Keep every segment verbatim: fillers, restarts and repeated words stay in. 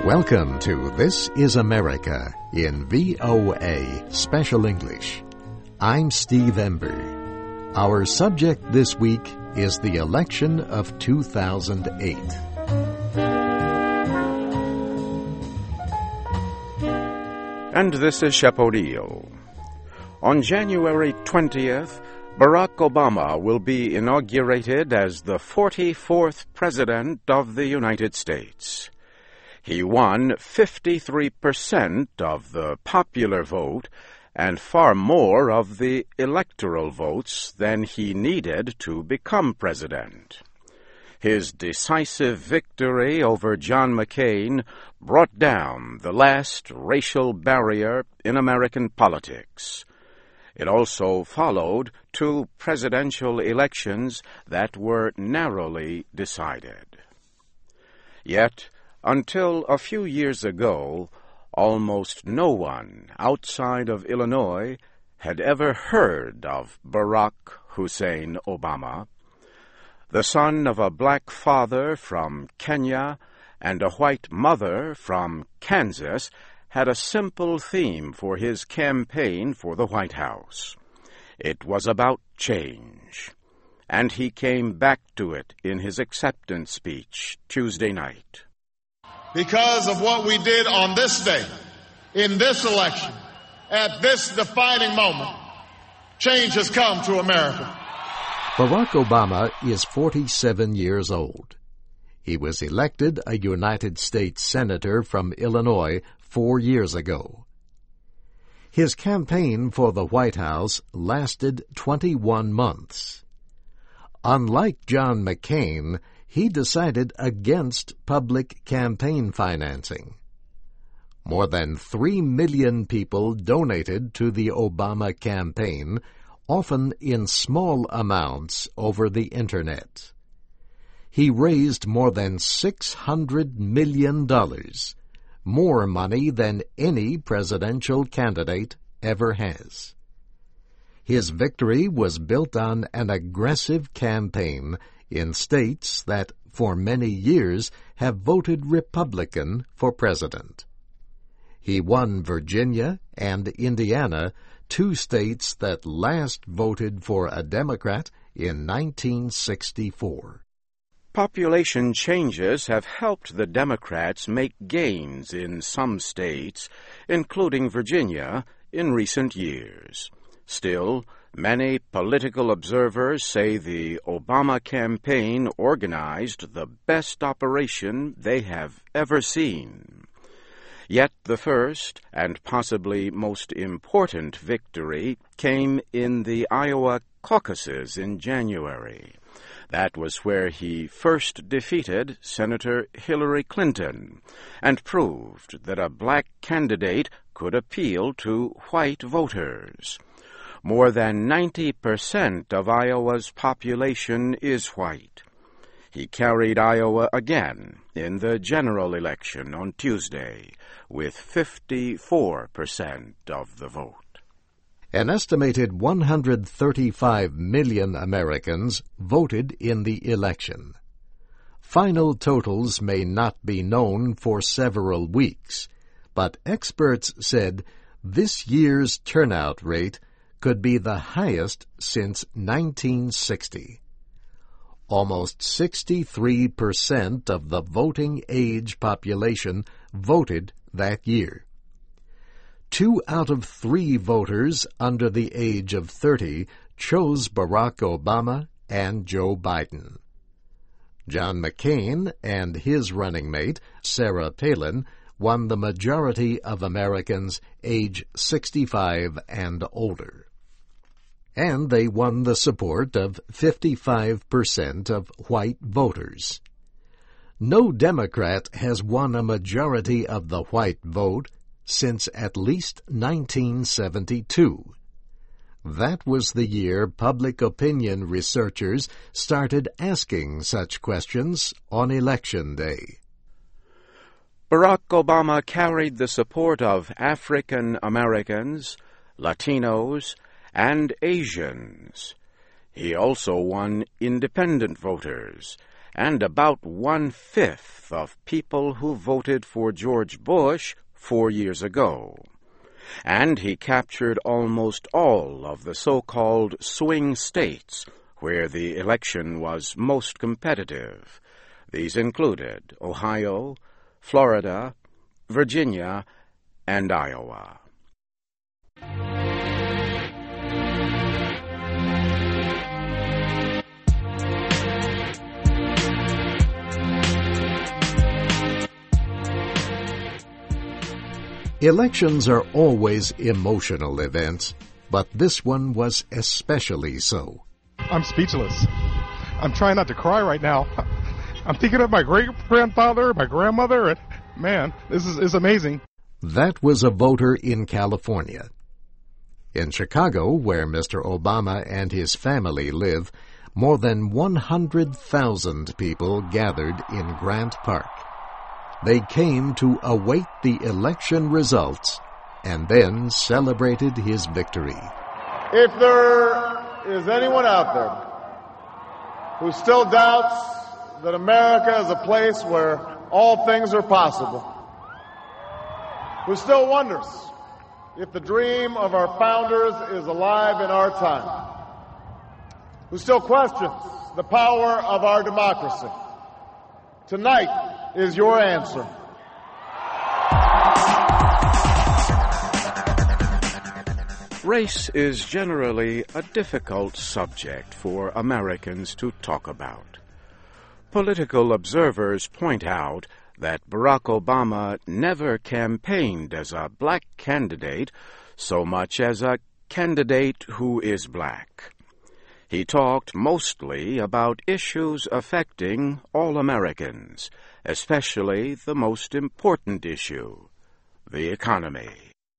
Welcome to This is America in V O A Special English. I'm Steve Ember. Our subject this week is the election of two thousand eight. And this is Shep O'Neill. On January twentieth, Barack Obama will be inaugurated as the forty-fourth President of the United States. He won fifty-three percent of the popular vote and far more of the electoral votes than he needed to become president. His decisive victory over John McCain brought down the last racial barrier in American politics. It also followed two presidential elections that were narrowly decided. Yet, until a few years ago, almost no one outside of Illinois had ever heard of Barack Hussein Obama. The son of a black father from Kenya and a white mother from Kansas had a simple theme for his campaign for the White House. It was about change, and he came back to it in his acceptance speech Tuesday night. Because of what we did on this day, in this election, at this defining moment, change has come to America. Barack Obama is forty-seven years old. He was elected a United States Senator from Illinois four years ago. His campaign for the White House lasted twenty-one months. Unlike John McCain, he decided against public campaign financing. More than three million people donated to the Obama campaign, often in small amounts over the Internet. He raised more than six hundred million dollars, more money than any presidential candidate ever has. His victory was built on an aggressive campaign in states that for many years have voted Republican for president. He won Virginia and Indiana, two states that last voted for a Democrat in nineteen sixty-four. Population changes have helped the Democrats make gains in some states, including Virginia, in recent years. Still, many political observers say the Obama campaign organized the best operation they have ever seen. Yet the first, and possibly most important victory, came in the Iowa caucuses in January. That was where he first defeated Senator Hillary Clinton and proved that a black candidate could appeal to white voters. More than ninety percent of Iowa's population is white. He carried Iowa again in the general election on Tuesday with fifty-four percent of the vote. An estimated one hundred thirty-five million Americans voted in the election. Final totals may not be known for several weeks, but experts said this year's turnout rate could be the highest since nineteen sixty. Almost sixty-three percent of the voting age population voted that year. Two out of three voters under the age of thirty chose Barack Obama and Joe Biden. John McCain and his running mate, Sarah Palin, won the majority of Americans age sixty-five and older. And they won the support of fifty-five percent of white voters. No Democrat has won a majority of the white vote since at least nineteen seventy-two. That was the year public opinion researchers started asking such questions on Election Day. Barack Obama carried the support of African Americans, Latinos, and Asians. He also won independent voters and about one-fifth of people who voted for George Bush four years ago. And he captured almost all of the so-called swing states where the election was most competitive. These included Ohio, Florida, Virginia, and Iowa. Elections are always emotional events, but this one was especially so. I'm speechless. I'm trying not to cry right now. I'm thinking of my great-grandfather, my grandmother, and man, this is, is amazing. That was a voter in California. In Chicago, where Mister Obama and his family live, more than one hundred thousand people gathered in Grant Park. They came to await the election results and then celebrated his victory. If there is anyone out there who still doubts that America is a place where all things are possible, who still wonders if the dream of our founders is alive in our time, who still questions the power of our democracy, tonight is your answer. Race is generally a difficult subject for Americans to talk about. Political observers point out that Barack Obama never campaigned as a black candidate so much as a candidate who is black. He talked mostly about issues affecting all Americans, especially the most important issue, the economy.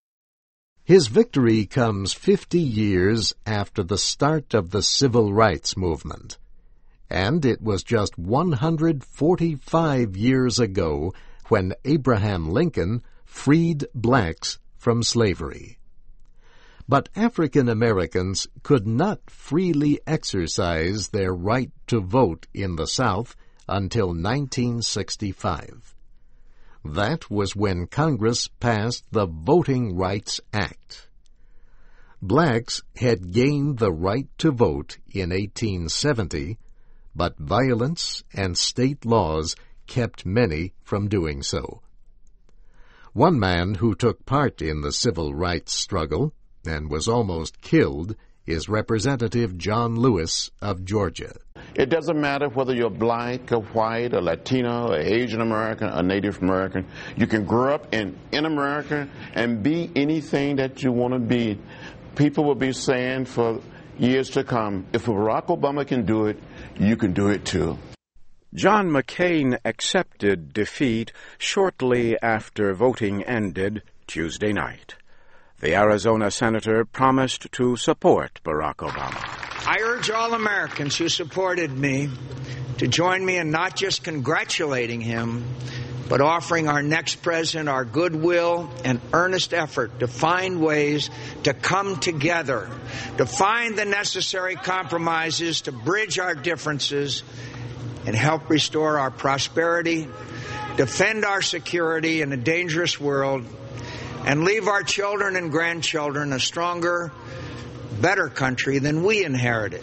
His victory comes fifty years after the start of the Civil Rights Movement, and it was just one hundred forty-five years ago when Abraham Lincoln freed blacks from slavery. But African Americans could not freely exercise their right to vote in the South until nineteen sixty-five. That was when Congress passed the Voting Rights Act. Blacks had gained the right to vote in eighteen seventy, but violence and state laws kept many from doing so. One man who took part in the civil rights struggle and was almost killed is Representative John Lewis of Georgia. It doesn't matter whether you're black or white or Latino or Asian American or Native American. You can grow up in, in America and be anything that you want to be. People will be saying for years to come, if Barack Obama can do it, you can do it too. John McCain accepted defeat shortly after voting ended Tuesday night. The Arizona senator promised to support Barack Obama. I urge all Americans who supported me to join me in not just congratulating him, but offering our next president our goodwill and earnest effort to find ways to come together, to find the necessary compromises, to bridge our differences, and help restore our prosperity, defend our security in a dangerous world, and leave our children and grandchildren a stronger, better country than we inherited.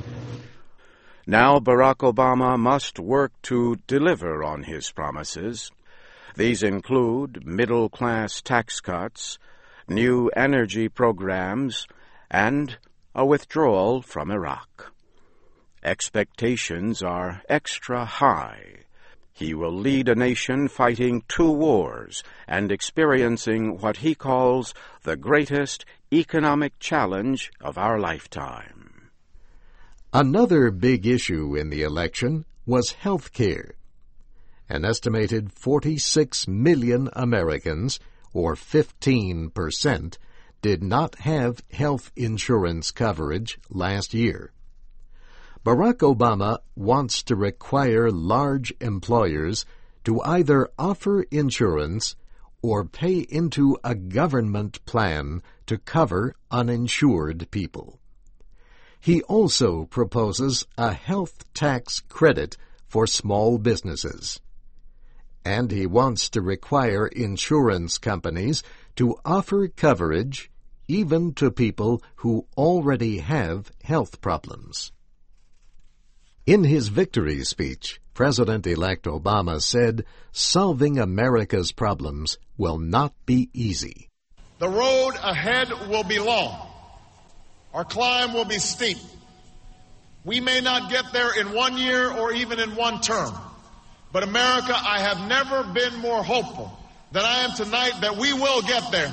Now Barack Obama must work to deliver on his promises. These include middle-class tax cuts, new energy programs, and a withdrawal from Iraq. Expectations are extra high. He will lead a nation fighting two wars and experiencing what he calls the greatest economic challenge of our lifetime. Another big issue in the election was health care. An estimated forty-six million Americans, or fifteen percent, did not have health insurance coverage last year. Barack Obama wants to require large employers to either offer insurance or pay into a government plan to cover uninsured people. He also proposes a health tax credit for small businesses. And he wants to require insurance companies to offer coverage even to people who already have health problems. In his victory speech, President-elect Obama said solving America's problems will not be easy. The road ahead will be long. Our climb will be steep. We may not get there in one year or even in one term. But America, I have never been more hopeful than I am tonight that we will get there.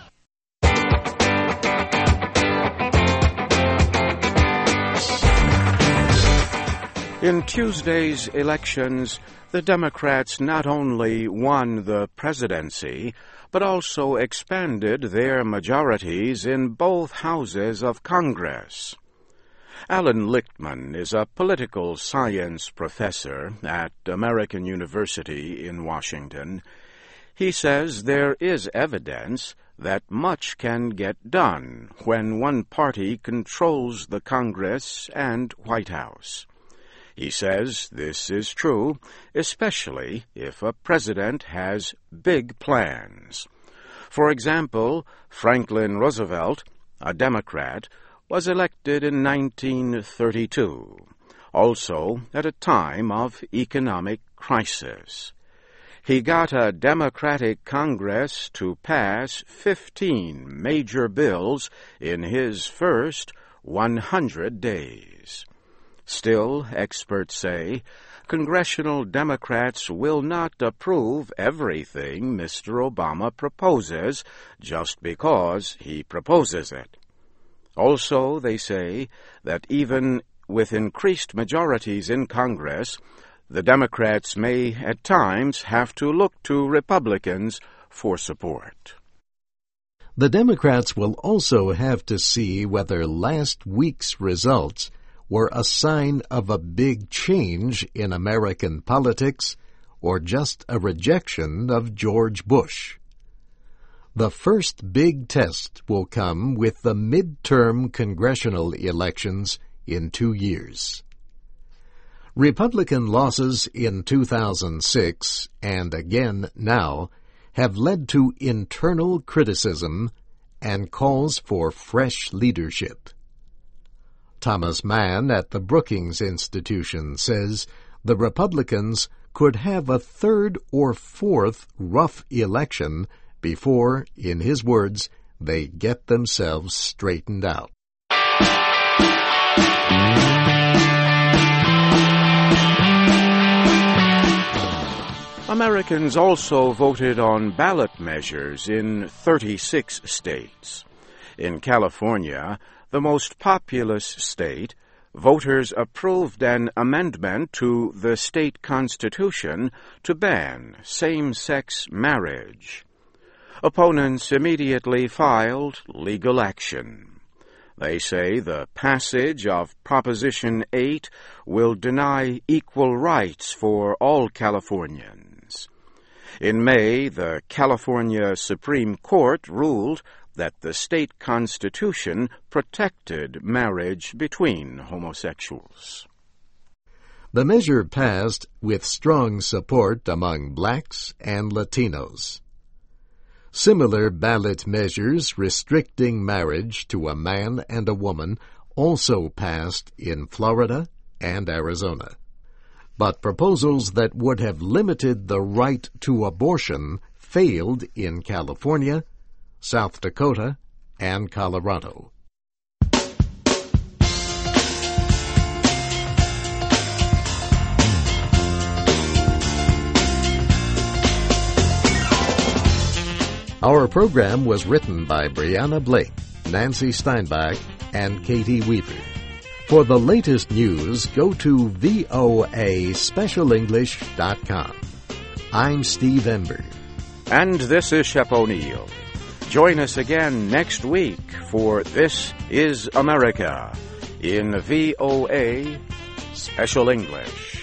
In Tuesday's elections, the Democrats not only won the presidency, but also expanded their majorities in both houses of Congress. Alan Lichtman is a political science professor at American University in Washington. He says there is evidence that much can get done when one party controls the Congress and White House. He says this is true, especially if a president has big plans. For example, Franklin Roosevelt, a Democrat, was elected in nineteen thirty-two, also at a time of economic crisis. He got a Democratic Congress to pass fifteen major bills in his first one hundred days. Still, experts say, congressional Democrats will not approve everything Mister Obama proposes just because he proposes it. Also, they say that even with increased majorities in Congress, the Democrats may at times have to look to Republicans for support. The Democrats will also have to see whether last week's results were a sign of a big change in American politics or just a rejection of George Bush. The first big test will come with the midterm congressional elections in two years. Republican losses in two thousand six and again now have led to internal criticism and calls for fresh leadership. Thomas Mann at the Brookings Institution says the Republicans could have a third or fourth rough election before, in his words, they get themselves straightened out. Americans also voted on ballot measures in thirty-six states. In California, the most populous state, voters approved an amendment to the state constitution to ban same-sex marriage. Opponents immediately filed legal action. They say the passage of Proposition eight will deny equal rights for all Californians. In May, the California Supreme Court ruled that the state constitution protected marriage between homosexuals. The measure passed with strong support among blacks and Latinos. Similar ballot measures restricting marriage to a man and a woman also passed in Florida and Arizona. But proposals that would have limited the right to abortion failed in California, South Dakota, and Colorado. Our program was written by Brianna Blake, Nancy Steinbach, and Katie Weaver. For the latest news, go to V O A special english dot com. I'm Steve Ember. And this is Shep O'Neill. Join us again next week for This is America in V O A Special English.